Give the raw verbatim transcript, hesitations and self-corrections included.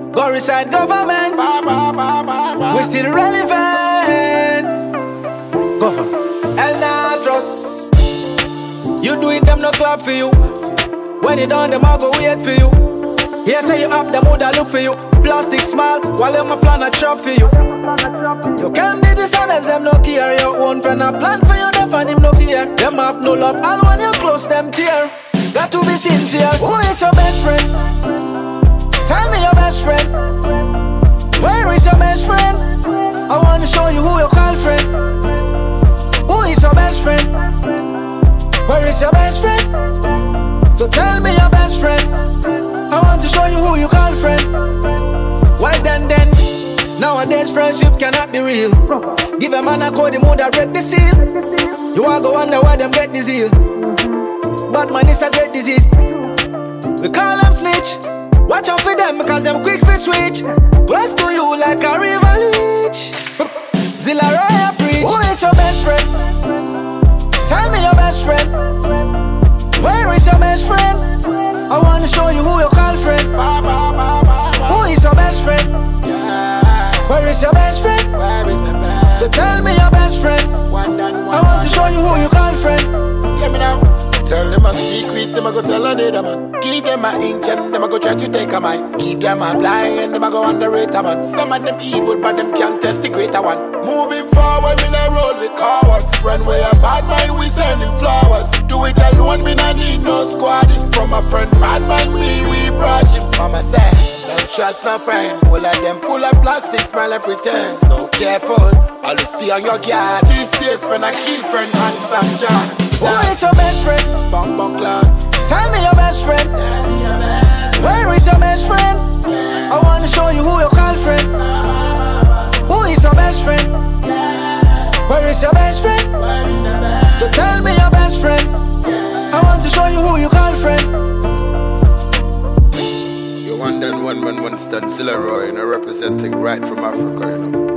Go reside government. Ba, ba, ba, ba, ba. We still relevant. Go for El Natros. You do it, them no clap for you. When you done, them all go wait for you. Here say you up, them woulda look for you. Plastic smile, while them a plan a trap for you. You can't be dishonest, them no care. Your own friend a plan for you, them and him no fear. Them have no love, all when you close them tear. Got to be sincere. Who is your best friend? Tell me your best friend. Where is your best friend? I want to show you who you call friend. Who is your best friend? Where is your best friend? So tell me your best friend. I want to show you who you call friend. Well then then, nowadays friendship cannot be real. Give a man a code, him woulda break the seal. You all go wonder why them get the zeal. Bad man is a great disease. We call them snitch. Watch out for them because them quick for switch. Close to you like a river leech. Zilla Raya preach. Who is your best friend? Tell me your best friend. Where is your best friend? I want to show you who you call friend. Ba, ba, ba, ba, ba. Who is your best friend? Yeah. Where is your best friend? Where is the best? So tell me your best friend. One done, one I want to done. show you who you call friend. Get me now. Tell them a secret, them a go tell another man. Give them a inch and them a go try to take a mine. Give them a blind and them a go underrate a man. Some of them evil but them can't test the greater one. Moving forward, me not roll with cowards. Friend where a bad mind, we send him flowers. Do it alone, me not need no squadding. From a friend, bad mind, we, we brush him. Mama said, don't trust no friend. All of them full of plastic, smile and pretend. So careful, always be on your guard. These days, friend, I kill friend, and Snapchat. Who is your best friend? Bang, bang, cloud. Tell me your best friend. Tell me your best. Where is your best friend? Yeah. I want to show you who you call friend. Who is your best friend? Yeah. Where is your best friend? Where is the best? So tell me your best friend. Yeah. I want to show you who you call friend. You one then one man one stand Zilla Roy, you know, representing right from Africa, you know.